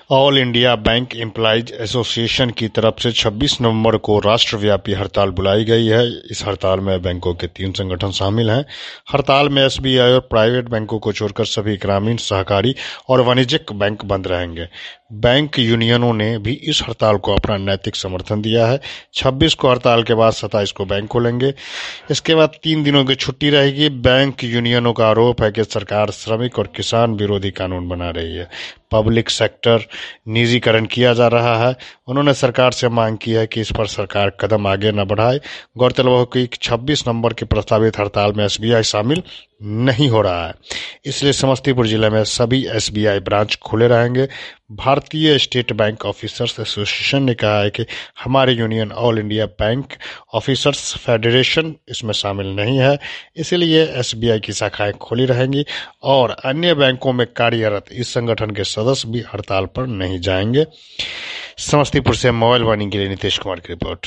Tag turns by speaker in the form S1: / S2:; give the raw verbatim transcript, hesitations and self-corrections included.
S1: All India bank employees association की तरफ से छब्बीस नवंबर को राष्ट्रव्यापी हड़ताल बुलाई गई है। इस हड़ताल में बैंकों के तीन संगठन शामिल हैं। हड़ताल में एसबीआई और प्राइवेट बैंकों को छोड़कर सभी ग्रामीण, सहकारी और वाणिज्यिक बैंक बंद रहेंगे। बैंक यूनियनों ने भी इस हड़ताल को अपना नैतिक समर्थन दिया है। छब्बीस को हड़ताल के बाद सत्ताईस को बैंक खोलेंगे। इसके बाद तीन दिनों की छुट्टी रहेगी। बैंक यूनियनों का आरोप है कि सरकार श्रमिक और किसान विरोधी कानून बना रही है। पब्लिक सेक्टर निजीकरण किया जा रहा है। उन्होंने सरकार से मांग की है कि इस पर सरकार कदम आगे न बढ़ाए। गौरतलब हो कि छब्बीस नवंबर की प्रस्तावित हड़ताल में एसबीआई शामिल नहीं हो रहा है, इसलिए समस्तीपुर जिले में सभी एसबीआई ब्रांच खुले रहेंगे। भारतीय स्टेट बैंक ऑफिसर्स एसोसिएशन ने कहा है कि हमारे union all India bank officers federation इसमें शामिल नहीं है, इसलिए एसबीआई की शाखाएं खुली रहेंगी और अन्य बैंकों में कार्यरत इस संगठन के सदस्य भी हड़ताल पर नहीं जाएंगे। समस्तीपुर से मोबाइल वाणी के लिए नितेश कुमार की रिपोर्ट।